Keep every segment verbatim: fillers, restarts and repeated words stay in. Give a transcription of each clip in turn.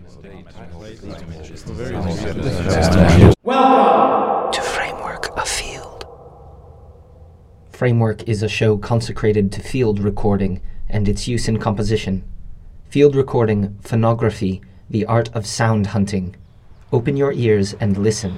Welcome to Framework a Field. Framework is a show consecrated to field recording and its use in composition. Field recording, phonography, the art of sound hunting. Open your ears and listen.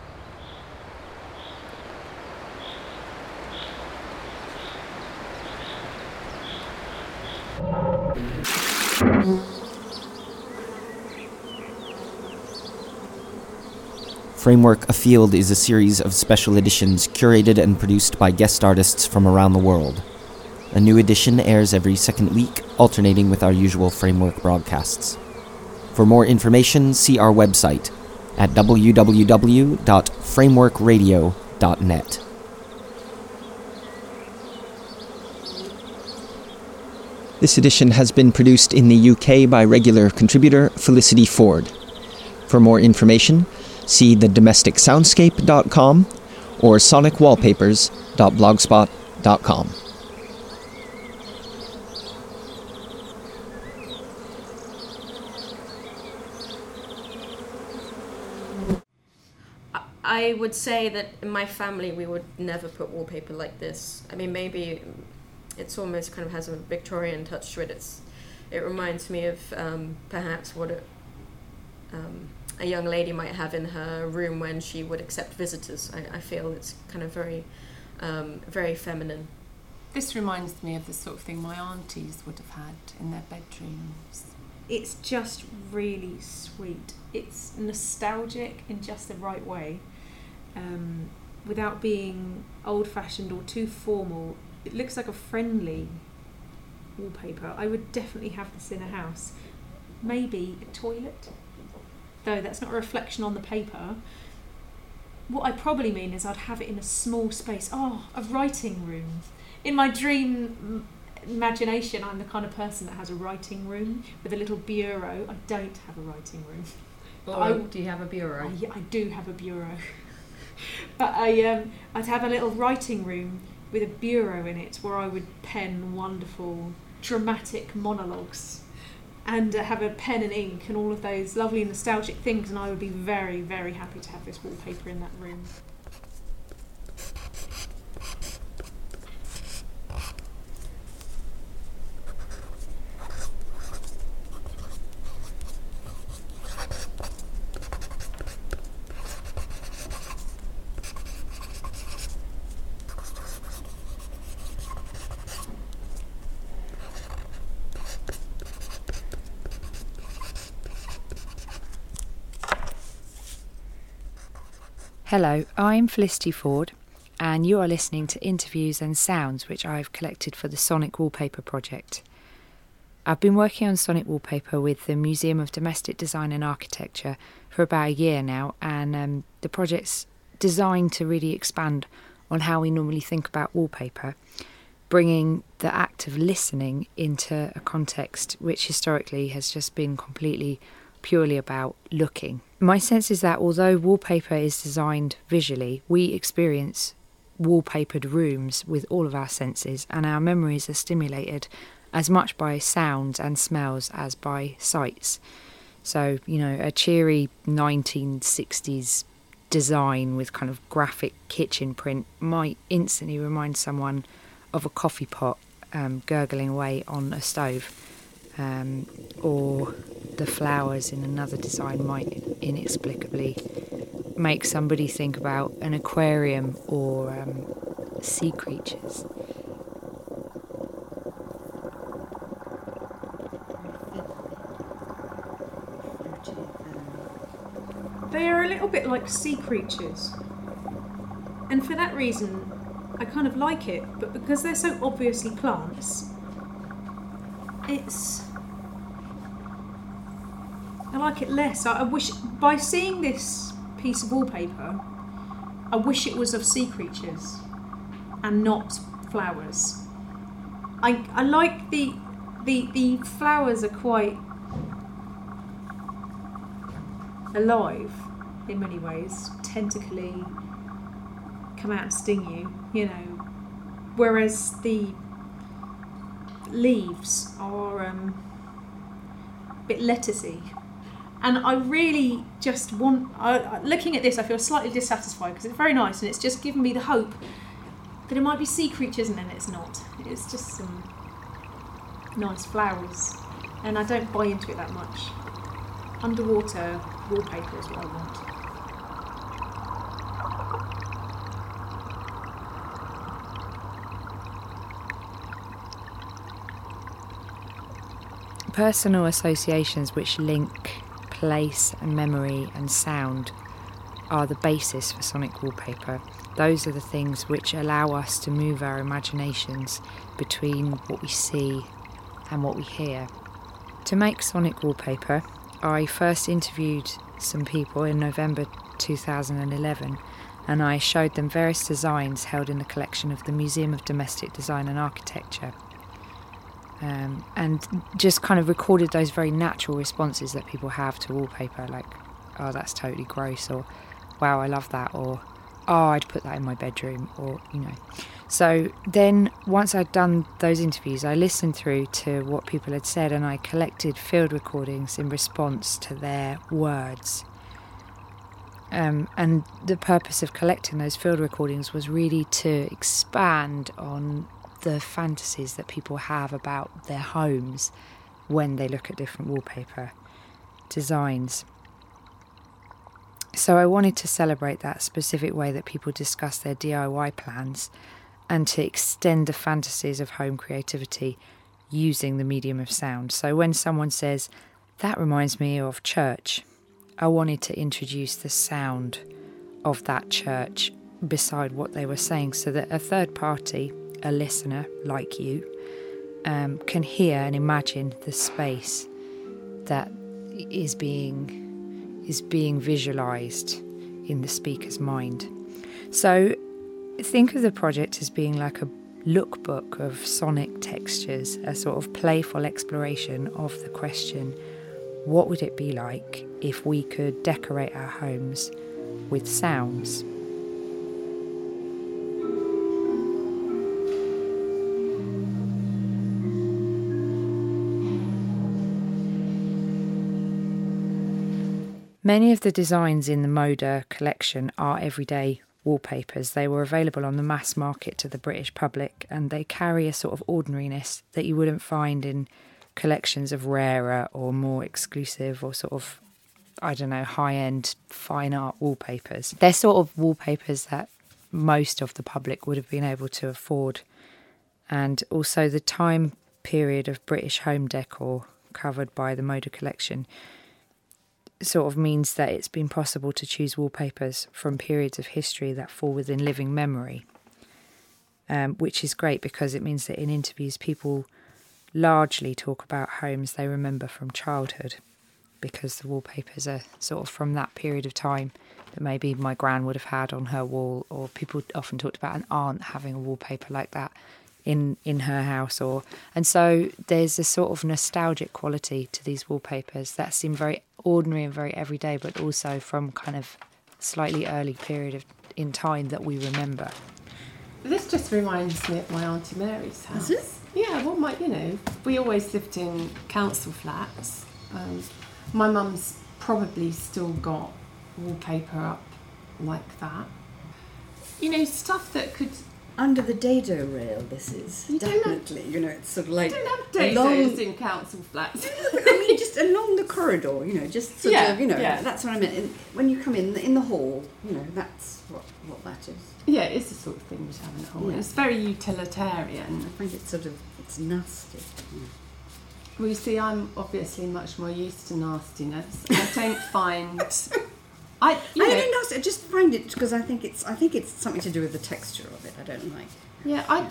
Framework a Field is a series of special editions curated and produced by guest artists from around the world. A new edition airs every second week, alternating with our usual Framework broadcasts. For more information, see our website at w w w dot framework radio dot net. This edition has been produced in the U K by regular contributor Felicity Ford. For more information, see the domestic soundscape dot com or sonic wallpapers dot blogspot dot com. I would say that in my family we would never put wallpaper like this. I mean, maybe it's almost kind of has a Victorian touch to it. It's, it reminds me of um, perhaps what it, um, a young lady might have in her room when she would accept visitors. I, I feel it's kind of very, um, very feminine. This reminds me of the sort of thing my aunties would have had in their bedrooms. It's just really sweet. It's nostalgic in just the right way, um, without being old-fashioned or too formal. It looks like a friendly wallpaper. I would definitely have this in a house. Maybe a toilet, though that's not a reflection on the paper. What I probably mean is I'd have it in a small space. Oh, a writing room. In my dream imagination, I'm the kind of person that has a writing room with a little bureau. I don't have a writing room. Or I, do you have a bureau? I, I do have a bureau. But I, um, I'd have a little writing room with a bureau in it where I would pen wonderful, dramatic monologues and uh, have a pen and ink and all of those lovely nostalgic things, and I would be very, very happy to have this wallpaper in that room. Hello, I'm Felicity Ford, and you are listening to interviews and sounds which I've collected for the Sonic Wallpaper project. I've been working on Sonic Wallpaper with the Museum of Domestic Design and Architecture for about a year now, and um, the project's designed to really expand on how we normally think about wallpaper, bringing the act of listening into a context which historically has just been completely purely about looking. My sense is that although wallpaper is designed visually, we experience wallpapered rooms with all of our senses, and our memories are stimulated as much by sounds and smells as by sights. So, you know, a cheery nineteen sixties design with kind of graphic kitchen print might instantly remind someone of a coffee pot um, gurgling away on a stove. Um, or the flowers in another design might inexplicably make somebody think about an aquarium or um, sea creatures. They are a little bit like sea creatures, and for that reason I kind of like it, but because they're so obviously plants, it's I like it less. I, I wish, by seeing this piece of wallpaper, I wish it was of sea creatures and not flowers. I I like the the the flowers are quite alive in many ways, tentacly, come out and sting you, you know, whereas the leaves are um, a bit lettucey And I really just want, I, looking at this, I feel slightly dissatisfied because it's very nice and it's just given me the hope that it might be sea creatures, and then it's not. It's just some nice flowers, and I don't buy into it that much. Underwater wallpaper is what I want. Personal associations which link place and memory and sound are the basis for sonic wallpaper. Those are the things which allow us to move our imaginations between what we see and what we hear. To make sonic wallpaper, I first interviewed some people in November two thousand eleven, and I showed them various designs held in the collection of the Museum of Domestic Design and Architecture. Um, and just kind of recorded those very natural responses that people have to wallpaper, like, oh, that's totally gross, or wow, I love that, or oh, I'd put that in my bedroom, or, you know. So then once I'd done those interviews, I listened through to what people had said, and I collected field recordings in response to their words. Um, and the purpose of collecting those field recordings was really to expand on the fantasies that people have about their homes when they look at different wallpaper designs. So I wanted to celebrate that specific way that people discuss their D I Y plans, and to extend the fantasies of home creativity using the medium of sound. So when someone says, that reminds me of church, I wanted to introduce the sound of that church beside what they were saying, so that a third party, a listener like you, um, can hear and imagine the space that is being is being visualised in the speaker's mind. So think of the project as being like a lookbook of sonic textures, a sort of playful exploration of the question, what would it be like if we could decorate our homes with sounds? Many of the designs in the Moda collection are everyday wallpapers. They were available on the mass market to the British public, and they carry a sort of ordinariness that you wouldn't find in collections of rarer or more exclusive or sort of, I don't know, high-end fine art wallpapers. They're sort of wallpapers that most of the public would have been able to afford. And also the time period of British home decor covered by the Moda collection sort of means that it's been possible to choose wallpapers from periods of history that fall within living memory, um, which is great because it means that in interviews people largely talk about homes they remember from childhood, because the wallpapers are sort of from that period of time that maybe my gran would have had on her wall, or people often talked about an aunt having a wallpaper like that in in her house, or and so there's a sort of nostalgic quality to these wallpapers that seem very ordinary and very everyday, but also from kind of slightly early period of in time that we remember. This just reminds me of my Auntie Mary's house. Is it? Yeah, well, my, you know, we always lived in council flats. Um, my mum's probably still got wallpaper up like that. You know, stuff that could... Under the dado rail, this is. You don't have- definitely, you know, it's sort of like... You don't have along- dados in council flats. I mean, just along the corridor, you know, just sort Yeah, of, you know, yeah. that's what I meant. In, when you come in, in the hall, you know, that's what, what that is. Yeah, it's the sort of thing you'd have in the hall. Yeah. It's very utilitarian. I find it sort of, it's nasty. Yeah. Well, you see, I'm obviously much more used to nastiness. I don't find... I, you I know, don't know, I just find it, because I think it's, I think it's something to do with the texture of it. I don't like. Yeah, I,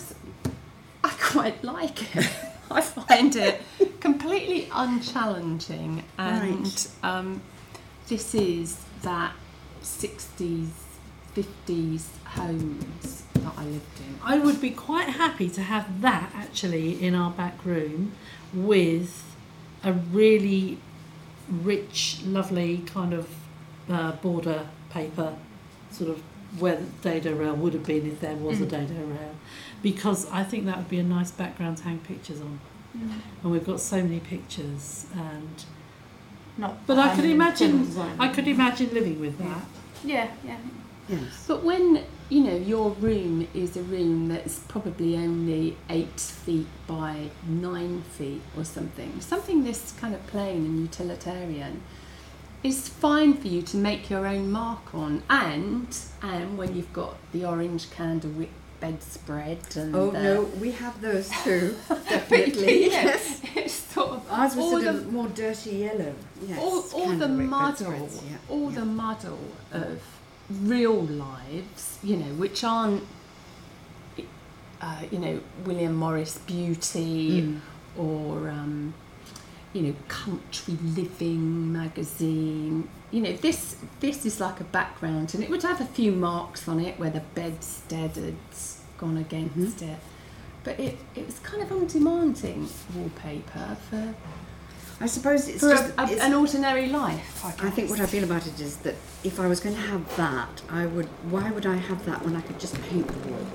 I quite like it. I find it completely unchallenging, and Right. um, this is that sixties, fifties homes that I lived in. I would be quite happy to have that actually in our back room with a really rich, lovely kind of uh, border paper, sort of where the dado rail would have been if there was a dado rail, because I think that would be a nice background to hang pictures on. Mm. And we've got so many pictures, and not. But I could um, imagine, design. I could imagine living with that. Yeah, yeah. Yes. But when, you know, your room is a room that's probably only eight feet by nine feet or something, something this kind of plain and utilitarian, is fine for you to make your own mark on. And and when you've got the orange candlewick bedspread and Oh the, no, we have those too. Definitely. Yes. it's sort of Ours was all sort the, of more dirty yellow. Yes. all, all the candlewick muddle, bedspreads, yeah, all yeah. the muddle of real lives, you know, which aren't, uh, you know, William Morris Beauty Mm. or, um, you know, Country Living magazine. You know, this this is like a background, and it would have a few marks on it where the bedstead had gone against Mm-hmm. it. But it, it was kind of undemanding wallpaper for, I suppose it's for just a, a, it's, an ordinary life, I guess. I think what I feel about it is that if I was going to have that, I would. Why would I have that when I could just paint the wall?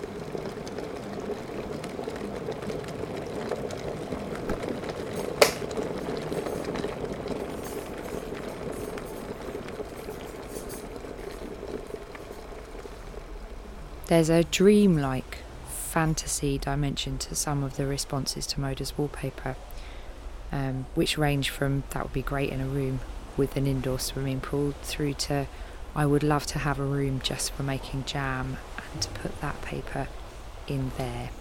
There's a dreamlike fantasy dimension to some of the responses to Moda's wallpaper, um, which range from that would be great in a room with an indoor swimming pool through to I would love to have a room just for making jam and to put that paper in there.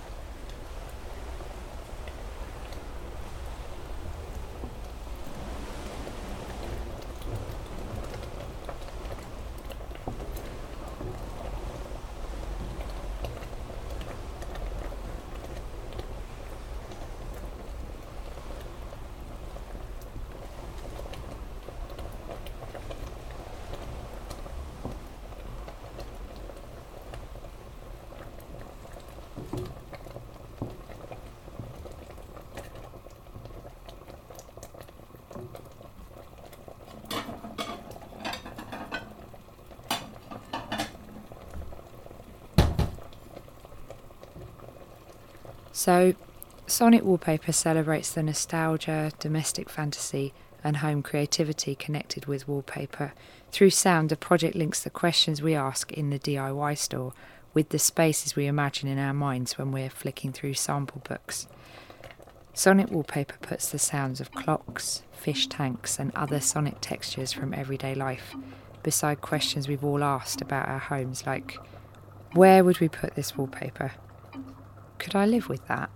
So, Sonic Wallpaper celebrates the nostalgia, domestic fantasy and home creativity connected with wallpaper. Through sound, the project links the questions we ask in the D I Y store with the spaces we imagine in our minds when we're flicking through sample books. Sonic Wallpaper puts the sounds of clocks, fish tanks and other sonic textures from everyday life beside questions we've all asked about our homes, like, where would we put this wallpaper? Could I live with that?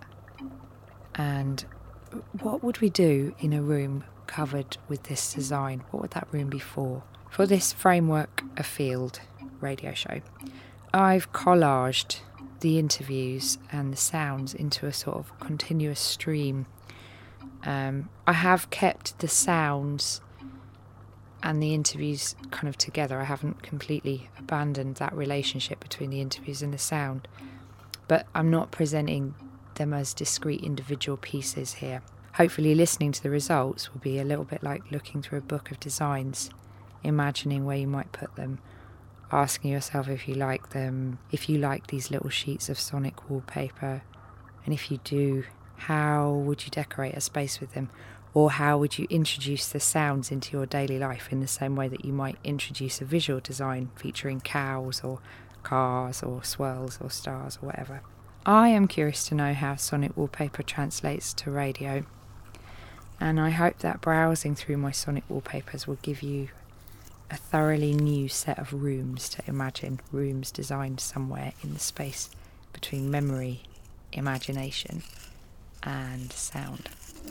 And what would we do in a room covered with this design? What would that room be for? For this Framework Afield radio show, I've collaged the interviews and the sounds into a sort of continuous stream. Um, I have kept the sounds and the interviews kind of together. I haven't completely abandoned that relationship between the interviews and the sound. But I'm not presenting them as discrete individual pieces here. Hopefully listening to the results will be a little bit like looking through a book of designs, imagining where you might put them, asking yourself if you like them, if you like these little sheets of sonic wallpaper, and if you do, how would you decorate a space with them? Or how would you introduce the sounds into your daily life in the same way that you might introduce a visual design featuring cows or cars or swirls or stars or whatever. I am curious to know how sonic wallpaper translates to radio, and I hope that browsing through my sonic wallpapers will give you a thoroughly new set of rooms to imagine, rooms designed somewhere in the space between memory, imagination and sound.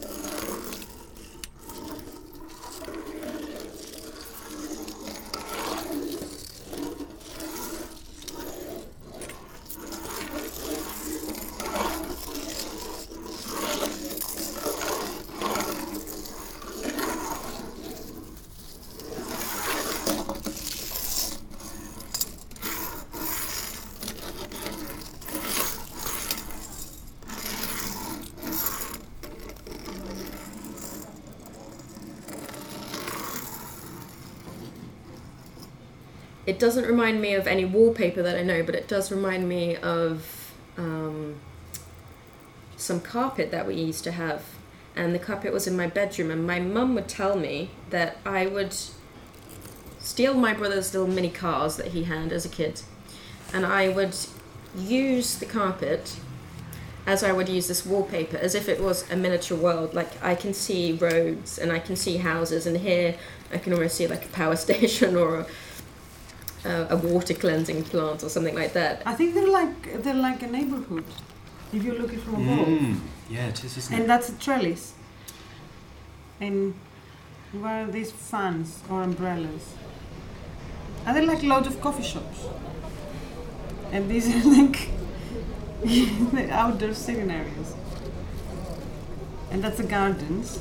It doesn't remind me of any wallpaper that I know, but it does remind me of um, some carpet that we used to have and the carpet was in my bedroom, and my mum would tell me that I would steal my brother's little mini cars that he had as a kid, and I would use the carpet as I would use this wallpaper, as if it was a miniature world. Like, I can see roads and I can see houses, and here I can almost see like a power station or a, uh, a water cleansing plant or something like that. I think they're like they're like a neighborhood if you're looking from above. Mm, yeah, it is, isn't And it? that's a trellis. And where are these fans or umbrellas? Are there like loads of coffee shops? And these are like the outdoor sitting areas. And that's the gardens.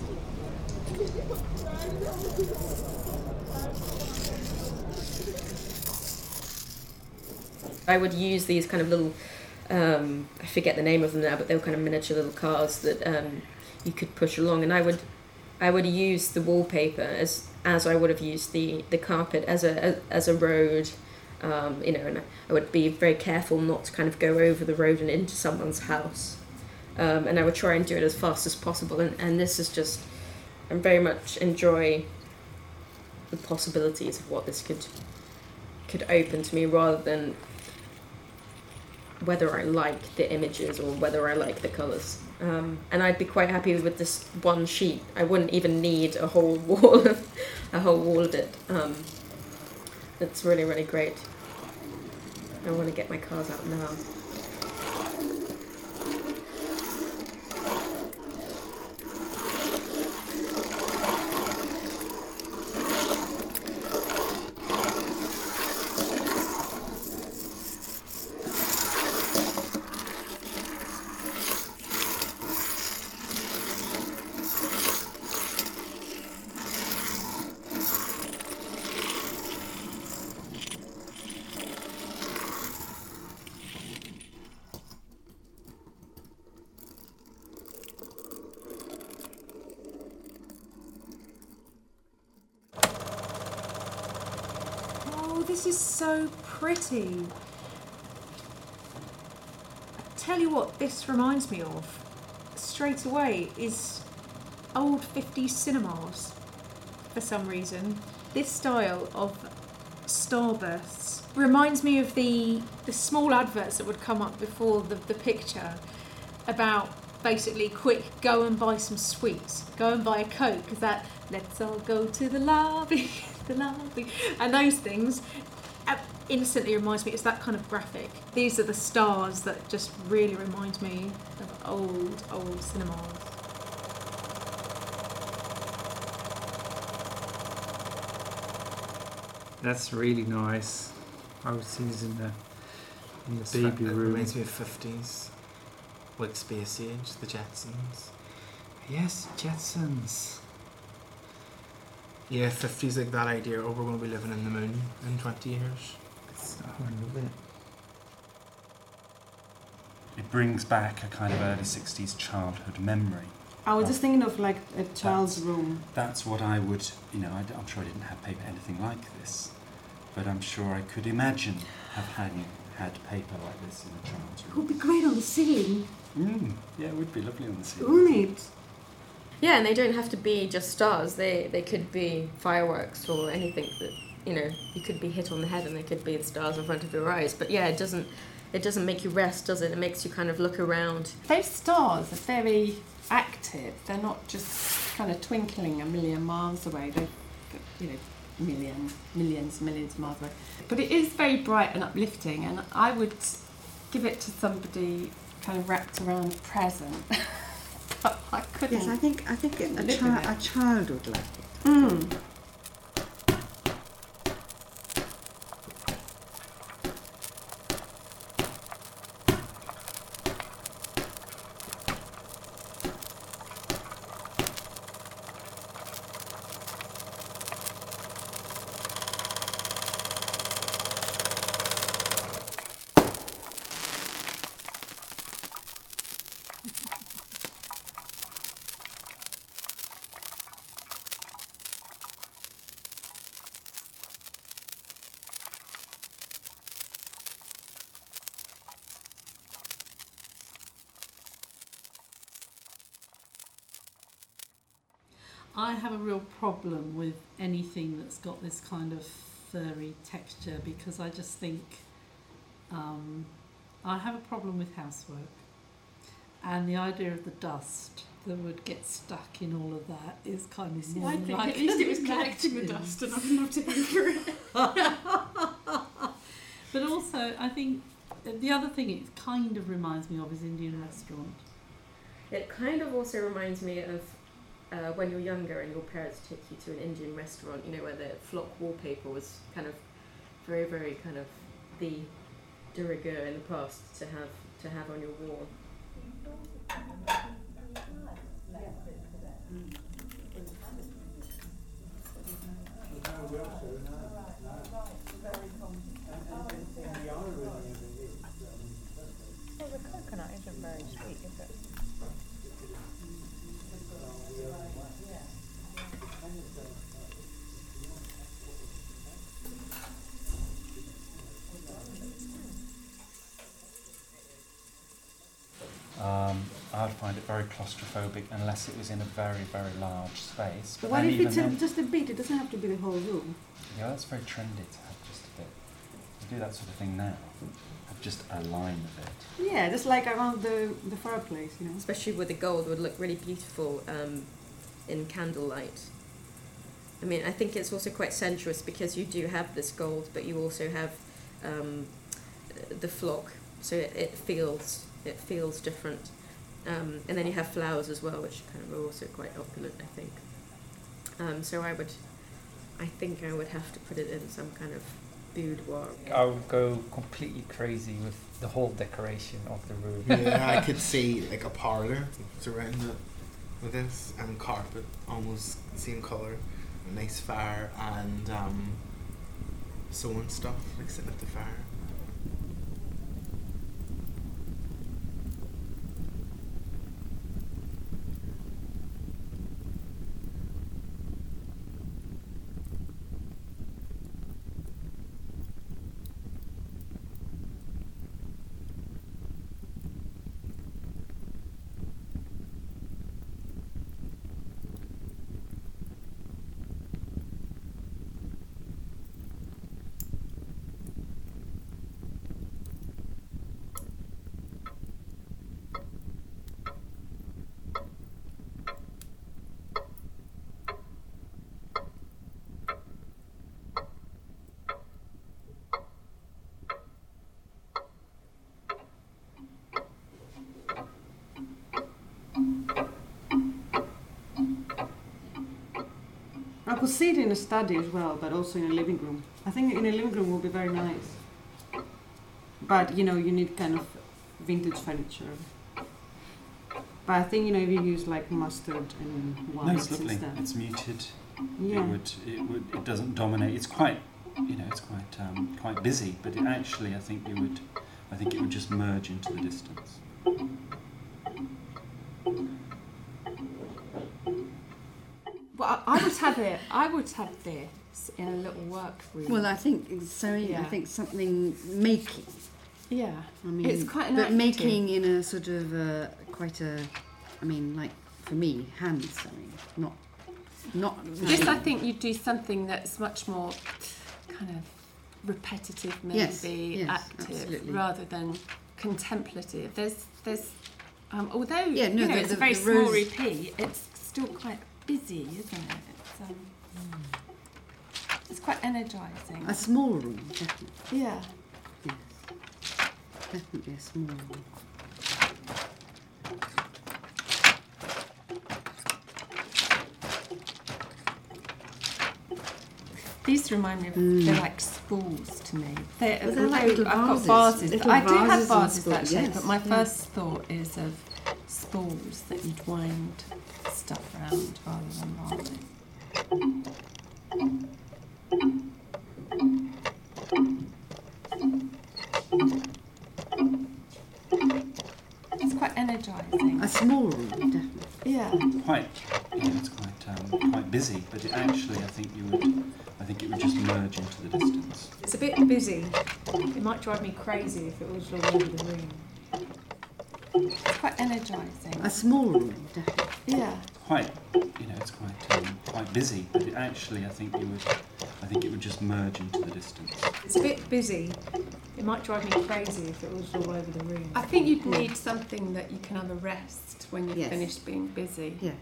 I would use these kind of little, um, I forget the name of them now, but they were kind of miniature little cars that um, you could push along, and I would, I would use the wallpaper as as I would have used the, the carpet as a as, as a road, um, you know, and I would be very careful not to kind of go over the road and into someone's house, um, and I would try and do it as fast as possible, and, and this is just, I very much enjoy the possibilities of what this could could open to me, rather than whether I like the images or whether I like the colours. Um, and I'd be quite happy with this one sheet. I wouldn't even need a whole wall, a whole wall of it. Um, it's really, really great. I want to get my cars out now. Oh, this is so pretty. I tell you what this reminds me of straight away is old fifties cinemas for some reason. This style of starbursts reminds me of the the small adverts that would come up before the, the picture about basically, quick, go and buy some sweets, go and buy a Coke, because that, let's all go to the lobby, the lobby, and those things uh, instantly reminds me, it's that kind of graphic. These are the stars that just really remind me of old, old cinemas. That's really nice. I was these in the in the It's baby fa- it room. reminds me of fifties. Like Space Age, the Jetsons. Yes, Jetsons. Yeah, fifties, like that idea, oh, we're going to be living in the moon in twenty years. It's, oh, I love it. It brings back a kind of early sixties childhood memory. I was just thinking of like a child's That's- room. That's what I would, you know, I, am sure I didn't have paper anything like this, but I'm sure I could imagine have had, had paper like this in a child's It room. would be great on the ceiling, Mm, yeah, it would be lovely on the ceiling. wouldn't it? Yeah, and they don't have to be just stars. They they could be fireworks or anything that, you know, you could be hit on the head and they could be the stars in front of your eyes. But yeah, it doesn't it doesn't make you rest, does it? It makes you kind of look around. Those stars are very active. They're not just kind of twinkling a million miles away. They're, you know, million, millions, millions of miles away. But it is very bright and uplifting, and I would give it to somebody kind of wrapped around present. But I couldn't. Yes, I think I think it, a, live chi- with it. a child would like it. Mm. I have a real problem with anything that's got this kind of furry texture because I just think um, I have a problem with housework, and the idea of the dust that would get stuck in all of that is kind of See, more I think like at least it was collecting the dust and I didn't have to go through it. But also, I think the other thing it kind of reminds me of is Indian restaurant. It kind of also reminds me of uh, when you're younger and your parents take you to an Indian restaurant, you know, where the flock wallpaper was kind of very, very kind of the de rigueur in the past to have to have on your wall. Oh, the coconut isn't very sweet, is it? Um, I would find it very claustrophobic unless it was in a very, very large space. But What then if even it's a, then, just a bit? It doesn't have to be the whole room. yeah, that's very trendy to have just a bit. You do that sort of thing now. Have just a line of it. Yeah, just like around the, the fireplace, you know. Especially with the gold, would look really beautiful um, in candlelight. I mean, I think it's also quite sensuous because you do have this gold, but you also have um, the flock, so it, it feels it feels different. Um, and then you have flowers as well, which kind of are also quite opulent, I think. Um, so I would, I think I would have to put it in some kind of boudoir. I would go completely crazy with the whole decoration of the room. Yeah, I could see like a parlour surrounded it with this and carpet, almost same colour, a nice fire and um, sewing stuff like sitting at the fire. I could see it in a study as well, but also in a living room. I think in a living room would be very nice. But, you know, you need kind of vintage furniture. But I think, you know, if you use like mustard and No, whites it's lovely. and stuff. It's muted. Yeah. It would. It would. It doesn't dominate. It's quite. You know, it's quite um, quite busy. But it actually, I think you would. I think it would just merge into the distance. Well, I, I would have it. I would have this in a little work room. Well, I think so. Yeah. I think something making. yeah, I mean, it's quite an but active. making in a sort of uh, quite a. I mean, like for me, hand sewing, not not. This, I think, you do something that's much more kind of repetitive, maybe Yes, yes, active, absolutely. rather than contemplative. There's, there's, um, although Yeah, no, you know, the- it's the- a very the small rose- repeat, it's still quite busy, isn't it? It's, um, it's quite energising. A small room, definitely. Yeah. Yes, definitely a small room. These remind me of Mm. they're like spools to me. They're, Well, they're like although little I've got vases, vases. little I do have vases and vases spools, that shape, yes, but my yes. first thought is of spools that you'd wind stuff around rather than vases. It's quite energising. A small room, definitely. Yeah. Quite. You know, it's quite um, quite busy. But it actually, I think you would. I think it would just merge into the distance. It's a bit busy. It might drive me crazy if it was all over the room. It's quite energising. A small room, definitely. Yeah. Quite, you know, it's quite um, quite busy, but it actually, I think you would, I think it would just merge into the distance. It's a bit busy. It might drive me crazy if it was all over the room. I think you'd need something that you can have a rest when you've Yes. finished being busy. Yes.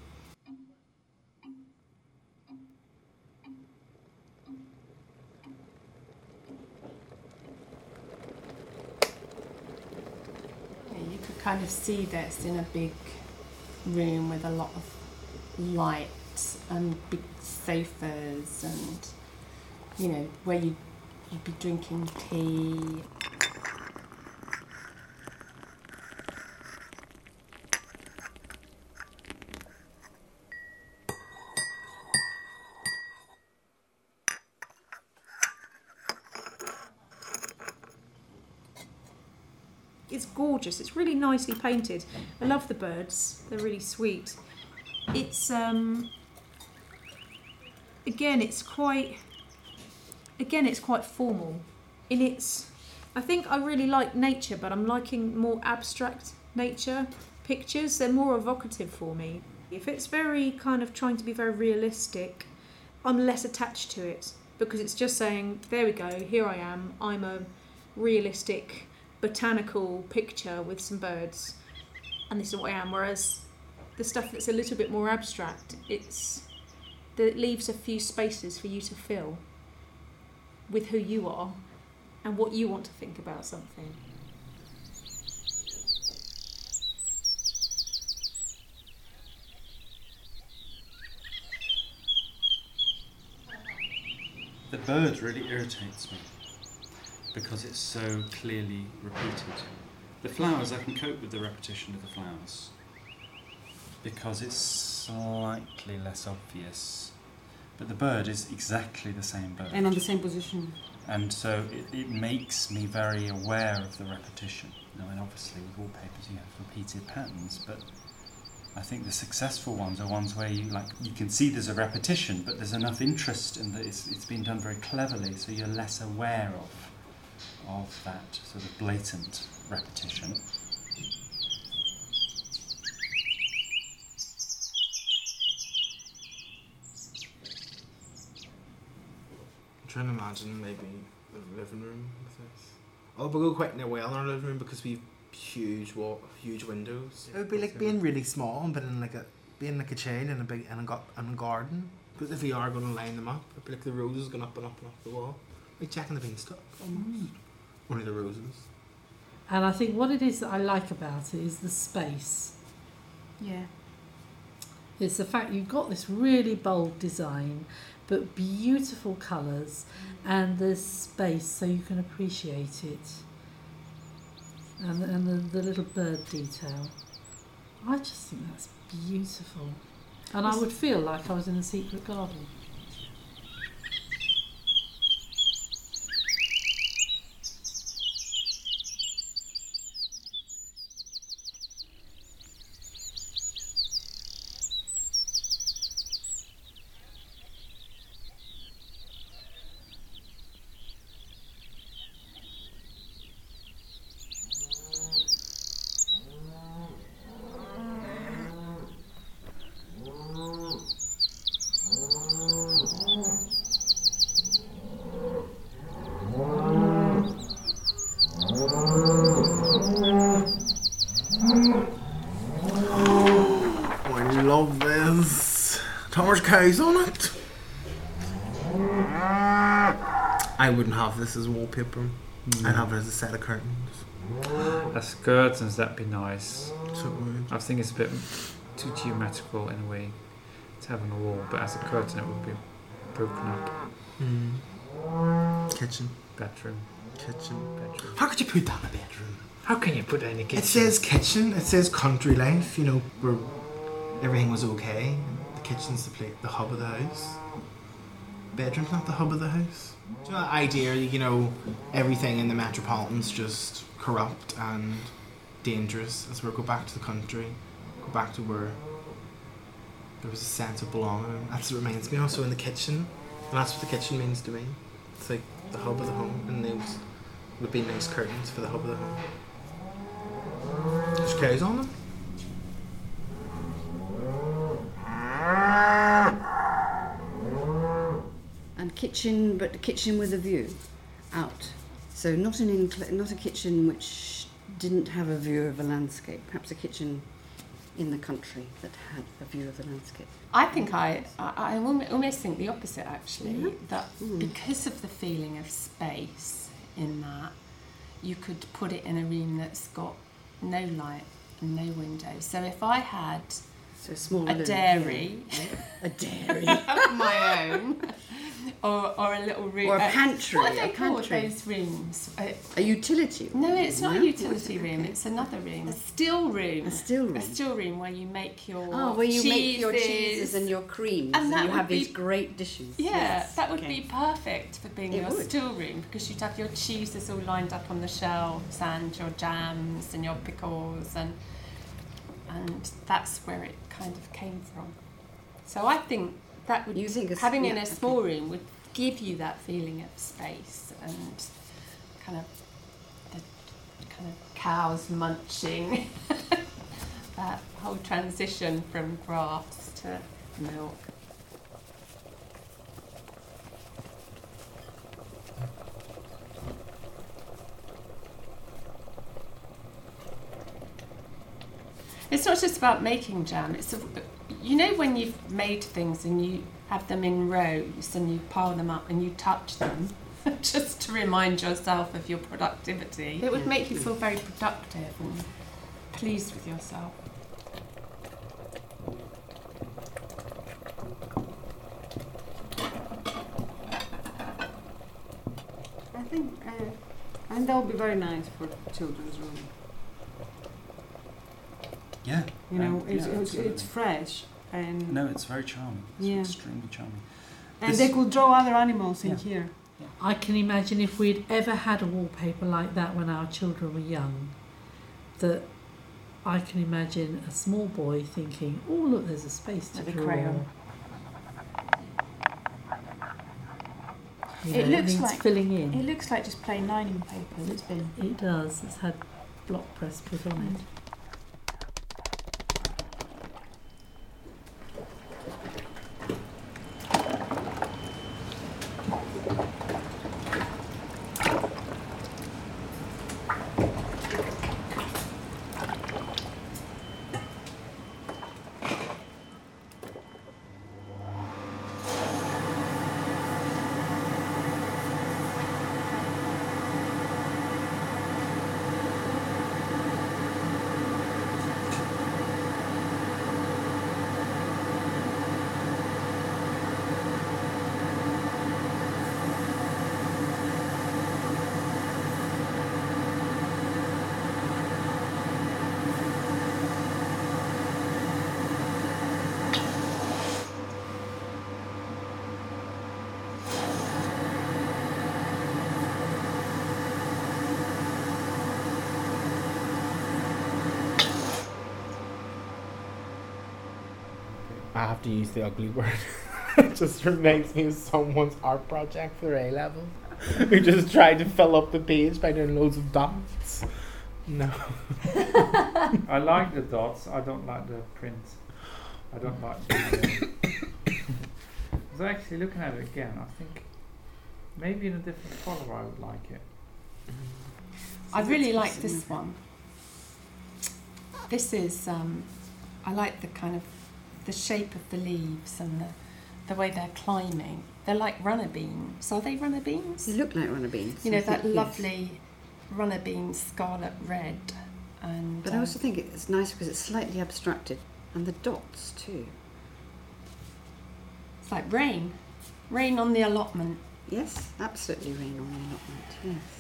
Yeah, you could kind of see this in a big room with a lot of light and big sofas and, you know, where you, you'd be drinking tea. It's gorgeous. It's really nicely painted. I love the birds. They're really sweet. It's um again it's quite again it's quite formal in its I think I really like nature, but I'm liking more abstract nature pictures. They're more evocative for me. If it's very kind of trying to be very realistic, I'm less attached to it because it's just saying, there we go, here I am. I'm a realistic botanical picture with some birds, and this is what I am. Whereas the stuff that's a little bit more abstract, it's that it leaves a few spaces for you to fill with who you are and what you want to think about something. The bird really irritates me because it's so clearly repeated. The flowers, I can cope with the repetition of the flowers because it's slightly less obvious. But the bird is exactly the same bird. And on the same position. And so it, it makes me very aware of the repetition. I mean, obviously with wallpapers you have repeated patterns, but I think the successful ones are ones where you like you can see there's a repetition, but there's enough interest in that it's, it's been done very cleverly, so you're less aware of of that sort of blatant repetition. I'm trying to imagine maybe the living room with this. Oh, we'll go quite well in our living room because we've huge wall, huge windows. It would be like being really small, but in like a being like a chain in a big in a, go- in a garden. Because if we are going to line them up, it'd be like the roses going up and up and up the wall, like Jack and the Beanstalk almost. Only the roses. And I think what it is that I like about it is the space. Yeah. It's the fact you've got this really bold design, but beautiful colours, and there's space so you can appreciate it. And, and the, the little bird detail. I just think that's beautiful. And I would feel like I was in a secret garden. I love this. Thomas K's on it. I wouldn't have this as wallpaper. Mm. I'd have it as a set of curtains. As curtains, that'd be nice. So it would. I think it's a bit too geometrical in a way to have on a wall, but as a curtain it would be broken up. Mm. Kitchen. Bedroom. Kitchen. Bedroom. How could you put that in a bedroom? How can you put that in a kitchen? It says kitchen. It says country life. You know, where everything was okay. The kitchen's the plate, the hub of the house. Bedroom's not the hub of the house. Do you know that idea? You know, everything in the metropolitan's just corrupt and dangerous. As we go back to the country, go back to where there was a sense of belonging. That's what it reminds me of. So in the kitchen, and that's what the kitchen means to me. It's like the hub of the home, and those would be nice curtains for the hub of the home. There's cows on them. And kitchen, but a kitchen with a view out. So not an incl- not a kitchen which didn't have a view of a landscape. Perhaps a kitchen in the country that had a view of the landscape. I think I, I, I almo- almost think the opposite actually, Yeah. that Mm. because of the feeling of space in that, you could put it in a room that's got no light and no window. So if I had So a small a little- dairy, a dairy, of my own, or, or a little room, or a uh, pantry, what are a they called, pantry. those rooms? Uh, a utility. no, it's not No? a utility What's it? room. Okay. It's another room, a still room. A still room. A still room where you make your Oh, where you make your cheeses. cheeses and your creams, And and, that you would have be- these great dishes. Yeah, Yes, that would okay. be perfect for being It your would. still room, because you'd have your cheeses all lined up on the shelves and your jams and your pickles, and and that's where it kind of came from. So I think that would You think it's- having in yeah, a small room would give you that feeling of space and kind of the kind of cows munching, that whole transition from grass to milk. It's not just about making jam. It's a, you know when you've made things and you have them in rows and you pile them up and you touch them, just to remind yourself of your productivity. It would make you feel very productive and pleased with yourself. I think, uh, and that would be very nice for children's room. Yeah. You know, um, it's, yeah, it's, absolutely. it's fresh and No, it's very charming. It's Yeah. extremely charming. and This- they could draw other animals in Yeah. here. I can imagine if we'd ever had a wallpaper like that when our children were young, that I can imagine a small boy thinking, oh look, there's a space to With a draw. crayon. You It know, looks needs like- filling in. It looks like just plain lining paper that's been. It does. It's had block press put on it. I have to use the ugly word. It just reminds me of someone's art project for A level, who just tried to fill up the page by doing loads of dots. No. I like the dots. I don't like the print. I don't like the. I was actually looking at it again. I think maybe in a different colour I would like it. I really like this one. This is, um, I like the kind of, the shape of the leaves and the, the way they're climbing. They're like runner beans. Are they runner beans? They look like runner beans. You know, I that think, yes. lovely runner bean scarlet red. And But I um, also think it's nice because it's slightly abstracted, and the dots too. it's like rain. Rain on the allotment. Yes, absolutely rain on the allotment. Yes.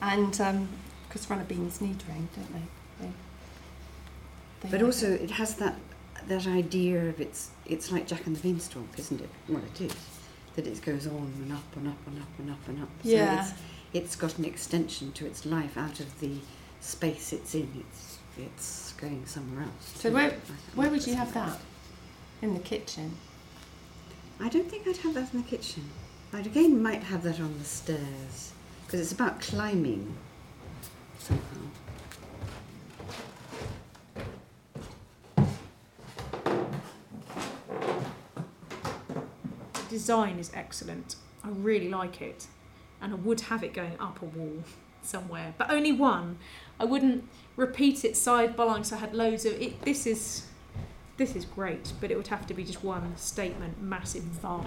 And because runner beans need rain, don't they? they, they But like also, it. it has that that idea of it's it's like Jack and the Beanstalk, isn't it? Well, it is. That it goes on and up and up and up and up and up. Yeah. So it's, it's got an extension to its life out of the space it's in. It's it's going somewhere else. So too. where I think where would you that's have great. that? In the kitchen? I don't think I'd have that in the kitchen. I'd again might have that on the stairs because it's about climbing somehow. The design is excellent. I really like it, and I would have it going up a wall somewhere, but only one. I wouldn't repeat it side by line, so I had loads of it. This is this is great, but it would have to be just one statement, massive vine.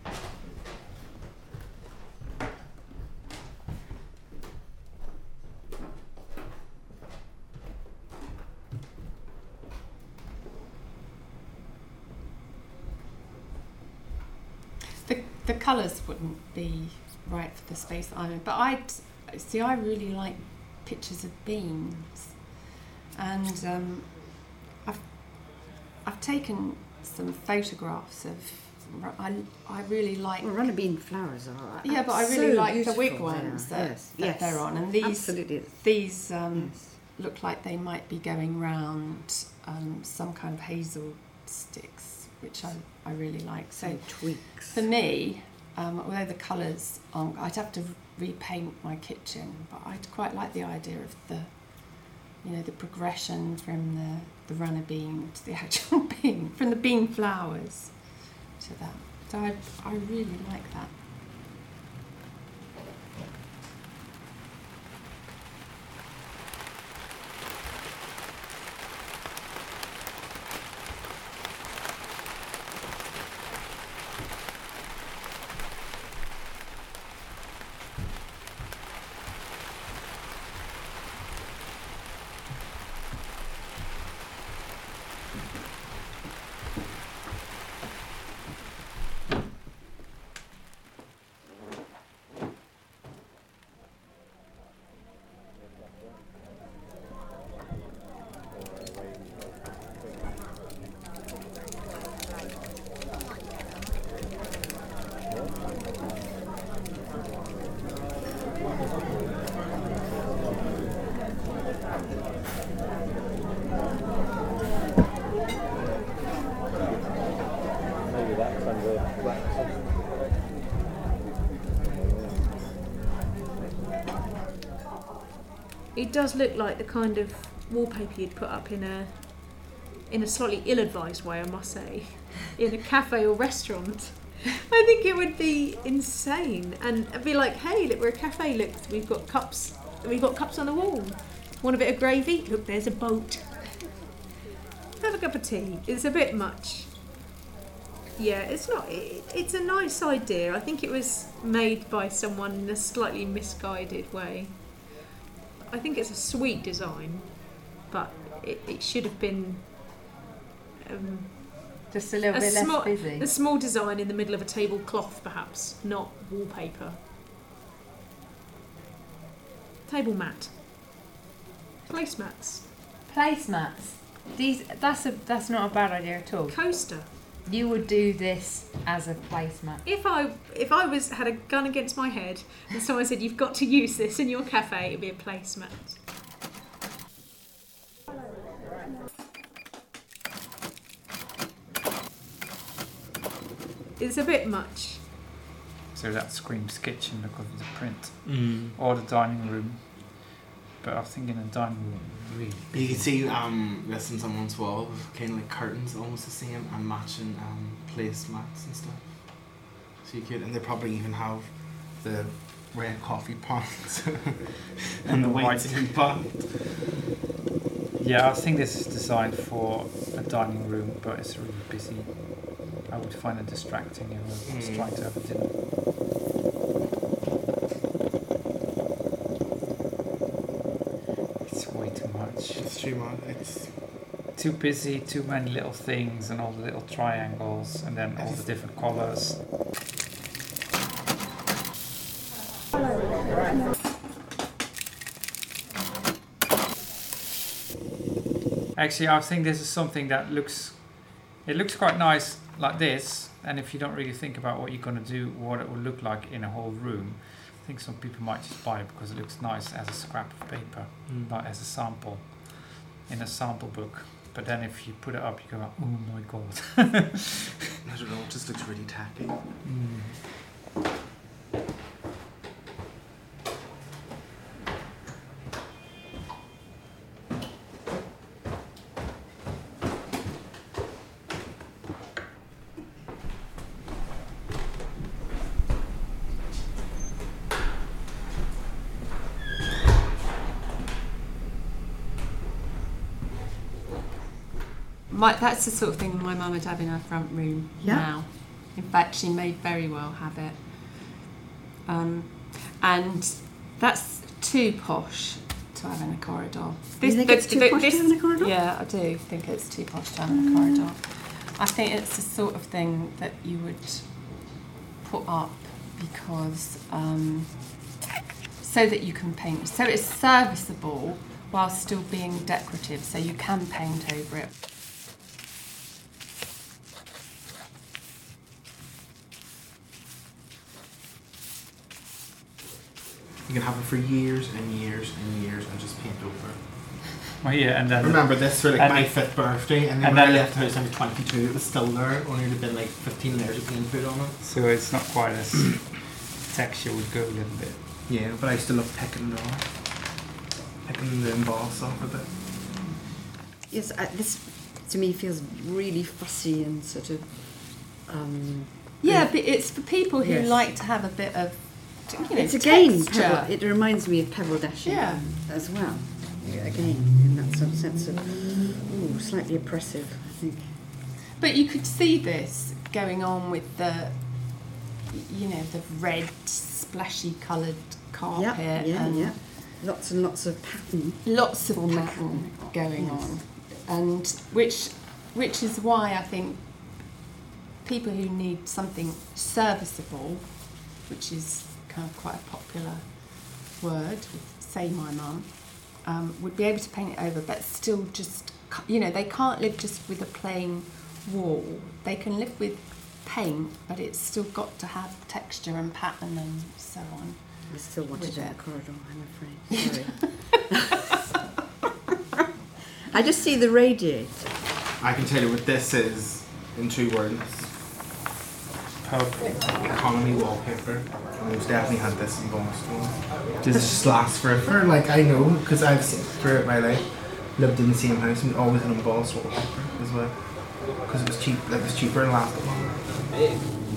The the colours wouldn't be right for the space that I'm in, but I see. I really like pictures of beans, and um, I've I've taken some photographs of. I I really like. Well, runner bean flowers are. Yeah, but I really so like the beautiful wig they ones are. that, yes. that yes. they're on, and these Absolutely. these um, Yes. look like they might be going round um, some kind of hazel sticks, which I, I really like. So So tweaks. for me, um, although the colours, um, I'd have to repaint my kitchen, but I'd quite like the idea of the, you know, the progression from the, the runner bean to the actual bean, from the bean flowers to that. So I, I really like that. It does look like the kind of wallpaper you'd put up in a in a slightly ill-advised way, I must say, in a cafe or restaurant. I think it would be insane, and I'd be like, "Hey, look, we're a cafe. Look, we've got cups. We've got cups on the wall. Want a bit of gravy? Look, there's a boat. Have a cup of tea." It's a bit much. Yeah, it's not. It, it's a nice idea. I think it was made by someone in a slightly misguided way. I think it's a sweet design, but it, it should have been um, Just a little a bit small, less busy. a small design in the middle of a tablecloth, perhaps, not wallpaper. Table mat, placemats, Placemats. These that's a that's not a bad idea at all. coaster. You would do this as a placemat. If I if I was had a gun against my head and someone said you've got to use this in your cafe, it'd be a placemat. It's a bit much. So that screams kitchen because of the print, Mm. or the dining room. But I was thinking a dining room really. You can see um lessons on one's wall with kind of like curtains almost the same and matching um placemats and stuff. So you could, and they probably even have the red coffee pots and the white tea pot. Yeah, I think this is designed for a dining room, but it's really busy. I would find it distracting if I was Mm. trying to have a dinner. It's way too much. It's too much. It's Too busy, too many little things, and all the little triangles, and then all the different colours. Actually, I think this is something that looks, it looks quite nice like this. And if you don't really think about what you're going to do, what it will look like in a whole room, I think some people might just buy it because it looks nice as a scrap of paper, Mm. not as a sample, in a sample book. But then if you put it up, you go, oh my god. I don't know, it just looks really tacky. Mm. My, that's the sort of thing my mum would have in her front room Yeah. now. In fact, she may very well have it. Um, and that's too posh to have in a corridor. You think it's too posh to have in a corridor? Yeah, I do think it's too posh to have in a corridor. I think it's the sort of thing that you would put up because um, so that you can paint. So it's serviceable while still being decorative, so you can paint over it. You can have it for years and years and years and just paint over it. Well, yeah, and I then remember this for like and my it- fifth birthday, and then and when I then- left the house, I was twenty-two. It was still there. Only there'd been like fifteen layers of paint put on it. so it's not quite as texture would go a little bit. Yeah, but I still love picking it off, picking the emboss off of it. Yes, uh, this to me feels really fussy and sort of. Um, Yeah, but it's for people who Yes. like to have a bit of, you know, it's again, texture. pebble, it reminds me of pebble dashing Yeah. as well. Yeah, again, in that sort of sense of, ooh, slightly oppressive, I think. But you could see this going on with the, you know, the red splashy coloured carpet Yeah, yeah, and yeah. Lots and lots of pattern. lots of pattern going Yes. on, and which, which is why I think people who need something serviceable, which is kind of quite a popular word with Say My Mum, um, would be able to paint it over, but still just, you know, they can't live just with a plain wall. They can live with paint, but it's still got to have texture and pattern and so on. I still want With it in it. the corridor, I'm afraid. Sorry. I just see the radiator. I can tell you what this is in two words. Economy wallpaper. We've definitely had this in Boston. This just lasts forever. Like I know, because I've seen throughout my life lived in the same house and always had embossed wallpaper as well. Because it was cheap. Like it was cheaper and lasted longer.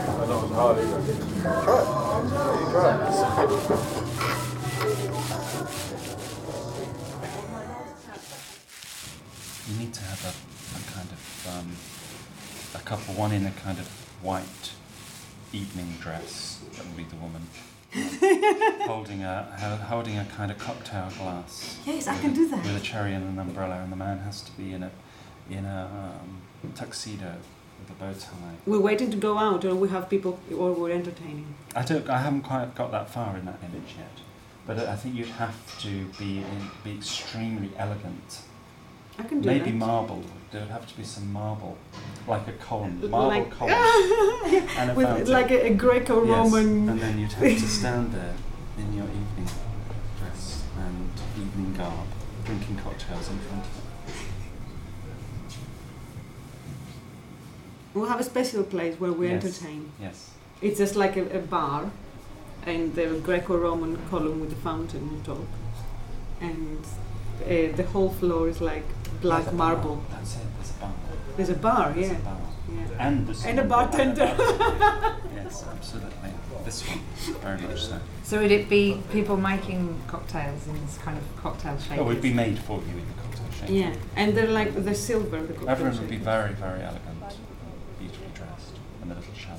You need to have a, a kind of um, a couple, one in a kind of white evening dress. That would be the woman. holding a ho- holding a kind of cocktail glass. Yes, I with can a- do that. With a cherry and an umbrella, and the man has to be in a in a um, tuxedo with a bow tie. We're waiting to go out, or we have people, or we're entertaining. I don't. I haven't quite got that far in that image yet, but I think you'd have to be in, be extremely elegant. I can do Maybe that. marble. There would have to be some marble, like a column, marble Like- column, and a With fountain. like a, a Greco-Roman. Yes, and then you'd have to stand there in your evening dress and evening garb, drinking cocktails in front of it. We'll have a special place where we Yes. entertain. Yes. It's just like a, a bar, and the Greco-Roman column with the fountain on top, and uh, the whole floor is like black There's a marble. bar. That's it. There's a bar. There's a bar, There's yeah. a bar. yeah. And, there's And a some- bartender. Yes, absolutely. This one, very much so. So would it be people making cocktails in this kind of cocktail shape? It would be made for you in the cocktail shape. Yeah, and they're like the silver. The cocktail Everyone would be shape. very, very elegant, beautifully dressed, and a little shallow.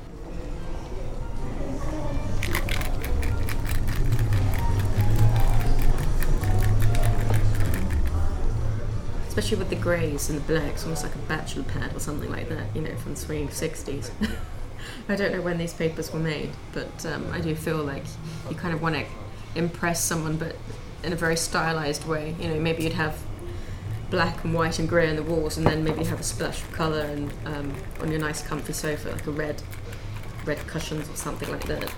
Especially with the greys and the blacks, almost like a bachelor pad or something like that, you know, from the swinging sixties. I don't know when these papers were made, but um, I do feel like you kind of want to impress someone, but in a very stylized way. You know, maybe you'd have black and white and grey on the walls, and then maybe have a splash of colour and um, on your nice comfy sofa, like a red, red cushions or something like that.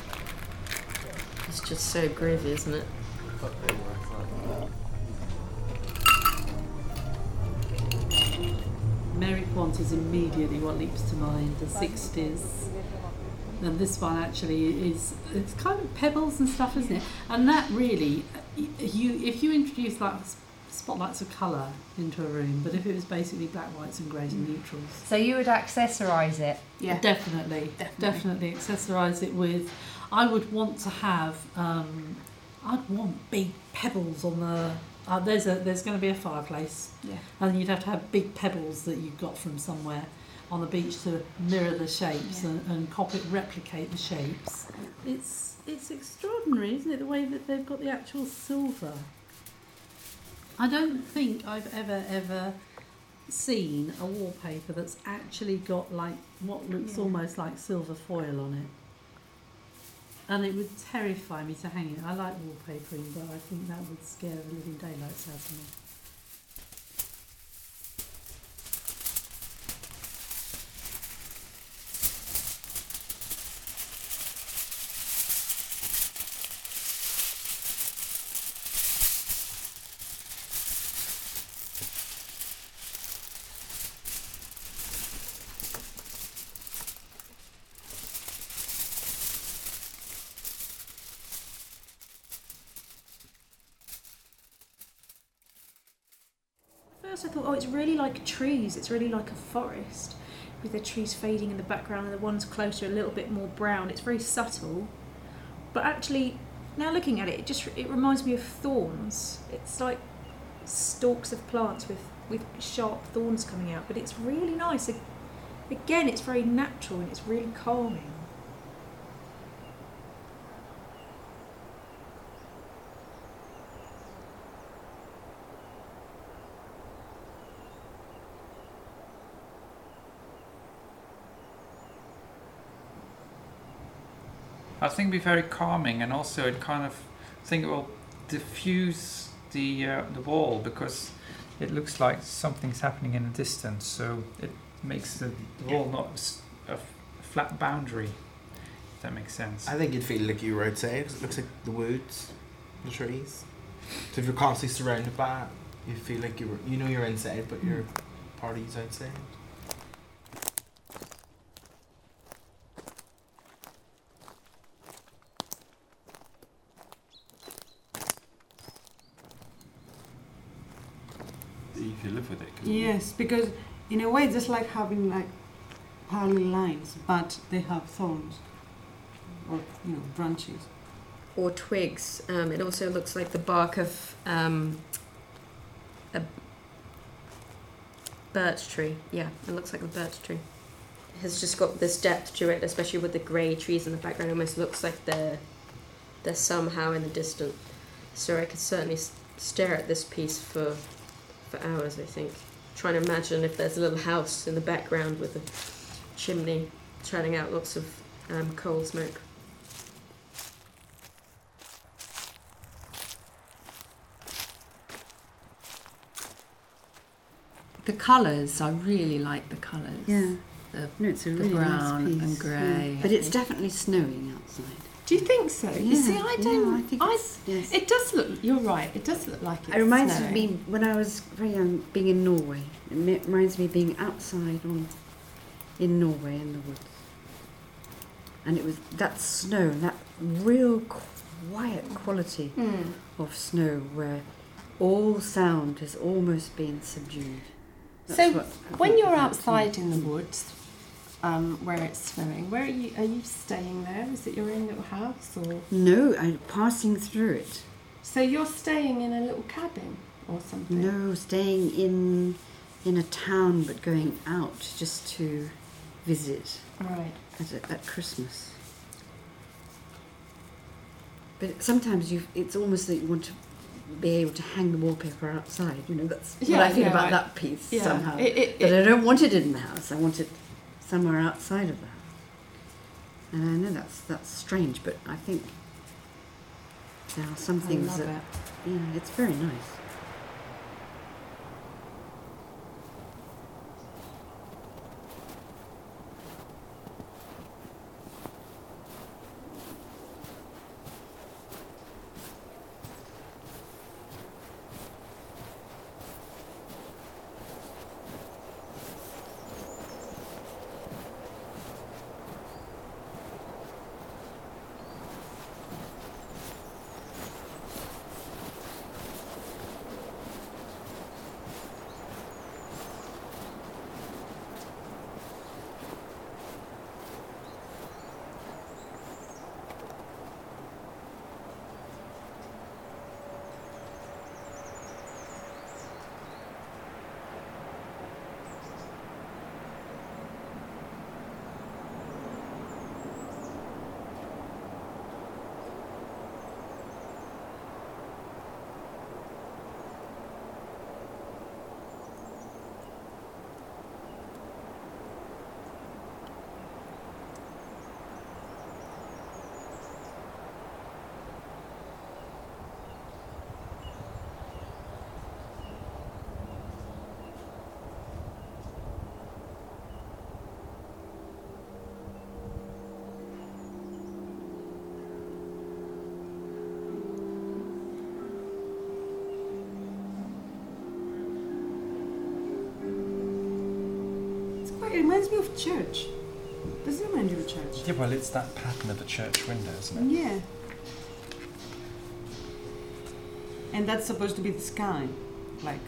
It's just so groovy, isn't it? Mary Quant is immediately what leaps to mind, the sixties. And this one actually is, it's kind of pebbles and stuff, isn't it? And that really, you if you introduce like spotlights of colour into a room, but if it was basically black, whites and greys and neutrals. So you would accessorise it? Yeah. Definitely, definitely. Definitely accessorise it with, I would want to have, um, I'd want big pebbles on the, uh, there's a there's going to be a fireplace. Yeah. And you'd have to have big pebbles that you got from somewhere on the beach to mirror the shapes, yeah. and, and copy, replicate the shapes. It's it's extraordinary, isn't it, the way that they've got the actual silver. I don't think I've ever, ever seen a wallpaper that's actually got like what looks Yeah. almost like silver foil on it. And it would terrify me to hang it. I like wallpapering, but I think that would scare the living daylights out of me. First I thought, oh, it's really like trees, it's really like a forest with the trees fading in the background and the ones closer a little bit more brown. It's very subtle, but actually now looking at it, it just it reminds me of thorns. It's like stalks of plants with with sharp thorns coming out, but it's really nice. Again, it's very natural and it's really calming. I think it'd be very calming, and also it kind of I think it will diffuse the uh, the wall, because it looks like something's happening in the distance, so it makes the, the wall not s- a f- flat boundary, if that makes sense. I think you'd feel like you were outside, 'cause it looks like the woods, the trees. So if you're constantly surrounded by it, you feel like you were, you know you're inside, but your party's outside. You can live with it. couldn't you? Yes, because in a way it's just like having like parallel lines, but they have thorns or you know branches. Or twigs. Um, it also looks like the bark of um, a birch tree. Yeah, it looks like a birch tree. It has just got this depth to it, especially with the grey trees in the background. It almost looks like they're, they're somehow in the distance. So I could certainly s- stare at this piece for, for hours, I think. Trying to imagine if there's a little house in the background with a chimney shouting out lots of um, coal smoke. The colours, I really like the colours. Yeah. The, No, it's a the really brown nice piece. and grey. Yeah. But it's definitely snowing outside. Do you think so? You Yeah, see, I yeah, don't. I think I, it's- yes. It does look. You're right. It does look like it's It reminds snowing. me when I was very young, being in Norway. It me- reminds me of being outside on, in Norway in the woods. And it was that snow, that real quiet quality Mm. of snow where all sound has almost been subdued. That's So what I when think you're about outside snow. in the woods, um, where it's snowing, where are you? Are you staying there? Is it your own little house, or No, I'm passing through it. so you're staying in a little cabin or something? No, staying in in a town but going out just to visit Right. at, a, at Christmas. But sometimes you it's almost like you want to be able to hang the wallpaper outside. You know, that's Yeah, what I think yeah, about I- that piece Yeah. somehow. It, it, But it, I don't want it in the house. I want it somewhere outside of the house. And I know that's that's strange, but I think there are some I things love that it. yeah, it's very nice. of church. Does it remind you of church? Yeah, well, it's that pattern of a church window, isn't it? Yeah. And that's supposed to be the sky, like.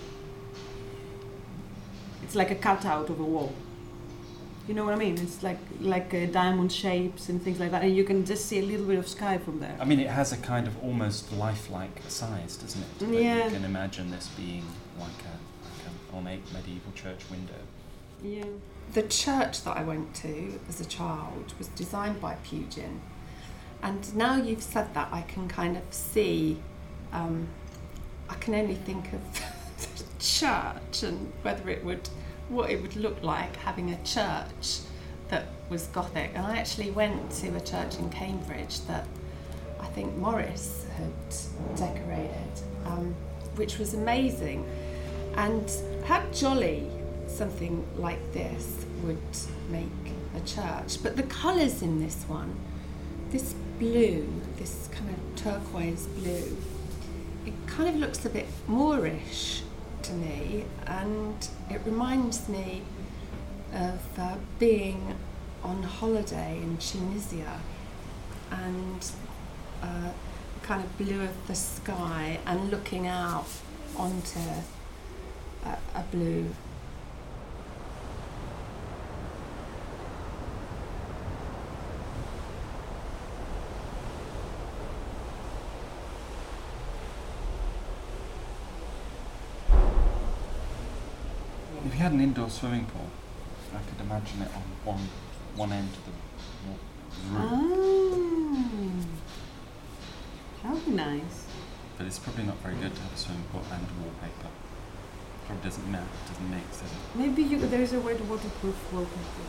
It's like a cutout of a wall. You know what I mean? It's like like uh, diamond shapes and things like that, and you can just see a little bit of sky from there. I mean, it has a kind of almost lifelike size, doesn't it? That Yeah. You can imagine this being like a like an ornate medieval church window. Yeah. The church that I went to as a child was designed by Pugin, and now you've said that, I can kind of see. Um, I can only think of the church and whether it would, what it would look like having a church that was Gothic. And I actually went to a church in Cambridge that I think Morris had decorated, um, which was amazing. And how jolly something like this would make a church. But the colours in this one, this blue, this kind of turquoise blue, it kind of looks a bit Moorish to me, and it reminds me of uh, being on holiday in Tunisia, and uh, kind of blue of the sky and looking out onto a, a blue. If you had an indoor swimming pool, I could imagine it on one one end of the wa- room. Ah, that would be nice. But it's probably not very good to have a swimming pool and wallpaper. Probably doesn't melt, doesn't mix, does it? Maybe you, there is a way to waterproof wallpaper.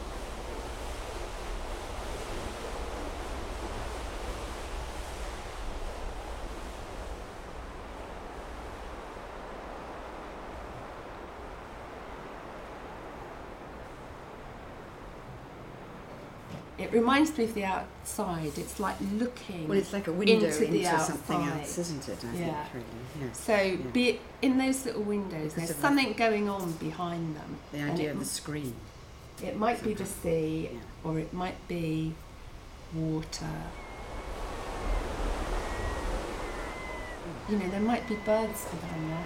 It reminds me of the outside. It's like looking. Well, it's like a window into, the into something outside. else, isn't it? I Yeah. think, really. Yes. So, Yeah. be it in those little windows, Because there's of the- something going on behind them. The And idea it of the m- screen. It might be the sea, Yeah. or it might be water. You know, there might be birds down there.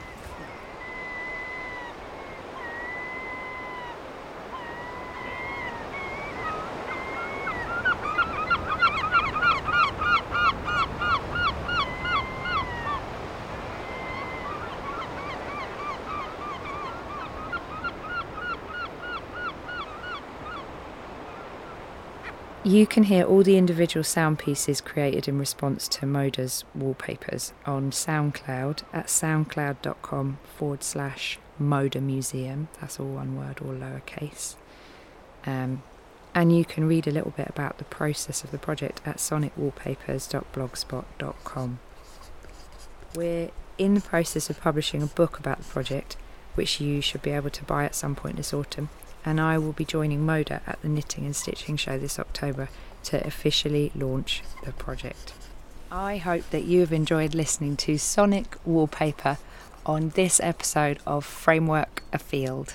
You can hear all the individual sound pieces created in response to Moda's wallpapers on SoundCloud at soundcloud.com forward slash Moda Museum. That's all one word, all lowercase. Um, and you can read a little bit about the process of the project at sonic wallpapers dot blogspot dot com. We're in the process of publishing a book about the project, which you should be able to buy at some point this autumn. And I will be joining Moda at the Knitting and Stitching Show this October to officially launch the project. I hope that you have enjoyed listening to Sonic Wallpaper on this episode of Framework Afield.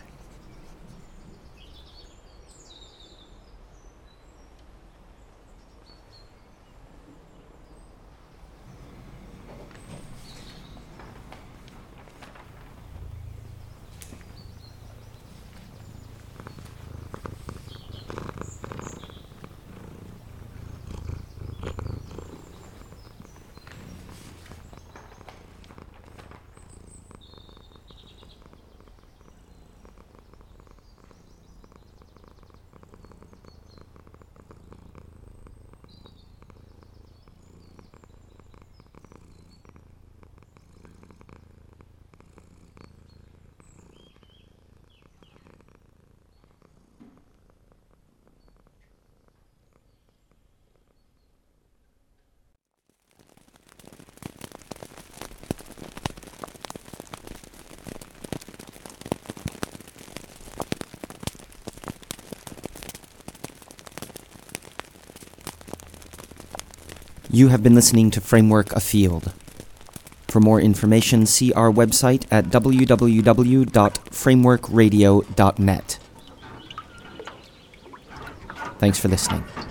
You have been listening to Framework Afield. For more information, see our website at w w w dot framework radio dot net. Thanks for listening.